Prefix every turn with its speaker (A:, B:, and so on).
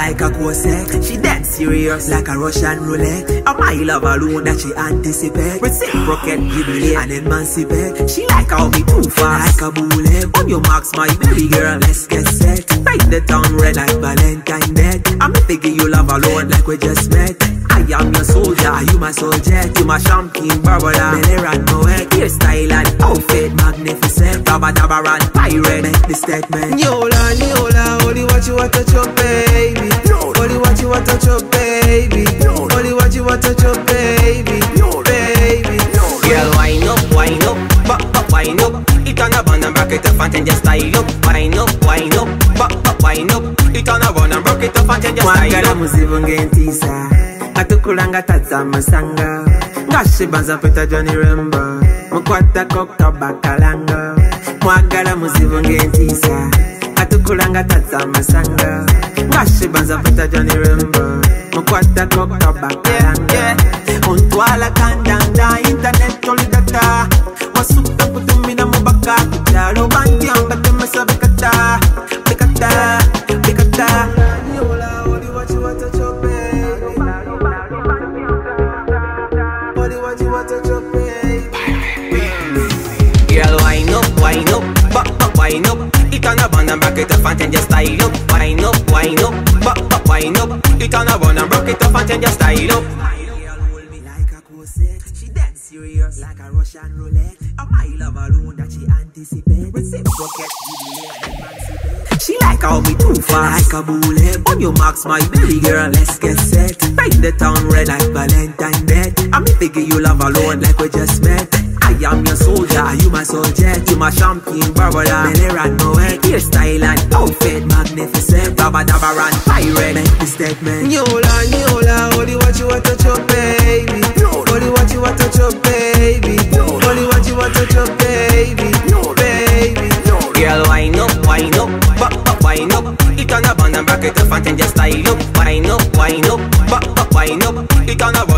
A: like a corset. She dead serious like a Russian roulette. And my love alone that she anticipate. Reciprocate, jubilate and emancipate. She like how me too fast like a bullet. On your marks my baby girl, let's get set. Paint the town red like Valentine Day. I'm thinking you love alone like we just met. I am your soldier, you my soldier. You my champagne, Barbara, Bel-Air and Moet. Hairstyle and outfit magnificent. Dabba dabba and pirate, make the statement. Yola, only what you want to touch up, baby. Only what you want to touch up, baby. Only what you want to touch up, baby. Baby.
B: Girl, wind up, wind up. It on a bun and break it off and change your style up. Wind up, wind up. It on a bun and break it off and change your style up.
A: Mwagala muzivu ngentisa atukulanga taza masanga ngashibanza pita Johnny Remba mukwata koka bakalanga. Mwagala muzivu ngentisa atukulanga taza masanga ngashibanza pita Johnny Remba mukwata koka bakalanga. Untwala kandanda internet tolidata wasuka kutumina mubaka kujalo banti anga temesa bekata. Yola, only what you want to chop, baby. Only what you want to chop, baby.
B: Girl, wind up. It on a bun and break it off and change your style up. Wind up. It on a bun and break it off and change your style up.
A: Hold me like a corset. She dead serious like a Russian roulette. And my love alone that she anticipate. Reciprocate, jubilate and emancipate. She like how me too fast like a bullet. On your marks my baby girl, let's get set. Paint the town red like Valentine Day. I'm thinking you love alone like we just met. I am your soldier, you my soldier. You my champagne, Barbara, Bel-Air and Moet. Hairstyle and outfit magnificent. Dabba dabba and pirate, make the statement. Yola, only what you want to chop, baby. Only what you want to chop, baby. Only what you want to chop, baby. Baby.
B: Girl, wind up. It on a bun and break it off and change your style up. Wind up. It on a bun